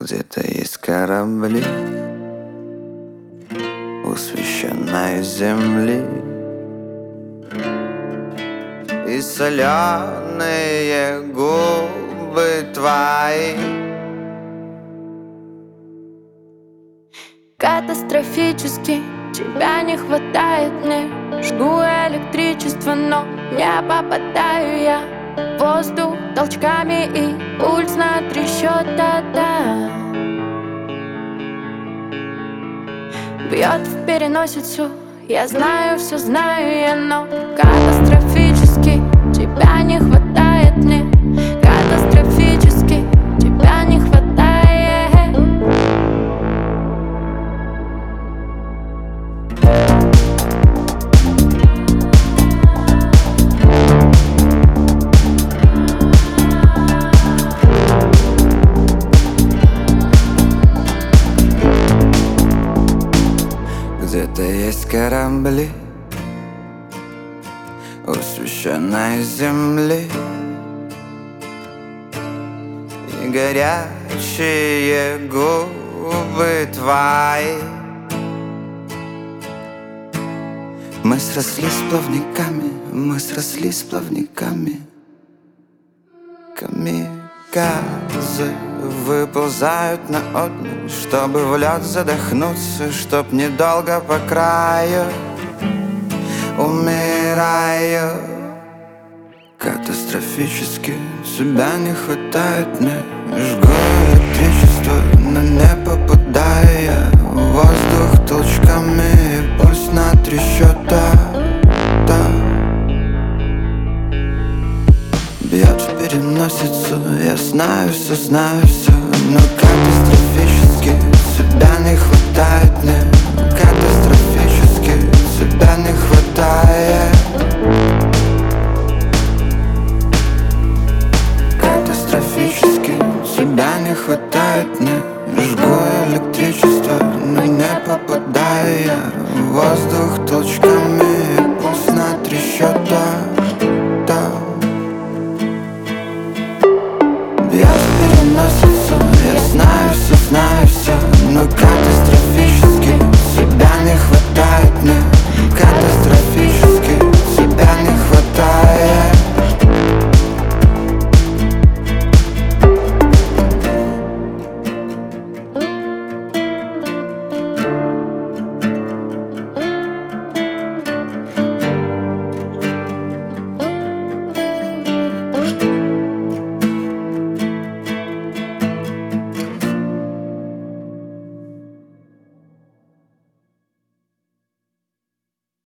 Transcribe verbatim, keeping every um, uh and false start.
Где-то есть корабли у священной земли, и соленые губы твои. Катастрофически тебя не хватает мне. Жгу электричество, но не попадаю я. Воздух толчками и пульс на три счета, да. Бьет в переносицу, я знаю, все знаю я, но катастрофически тебя не хватает мне. Катастрофически тебя не хватает. Где-то есть корабли у священной земли, и горячие губы твои. Мы срослись плавниками, мы срослись плавниками. Камикадзе выползают на отмель, чтобы в лед задохнуться, чтоб недолго по краю. Умираю катастрофически, тебя не хватает мне. Жгу электричество, но не попадаю я. Воздух толчками, пульс на три счета, да. Бьет в переносицу, я знаю все, знаю все, но катастрофически тебя не хватает мне. Катастрофически тебя не хватает. Катастрофически тебя не хватает мне. Жгу электричество, но не попадаю я. Воздух толчками, пульс на три счета.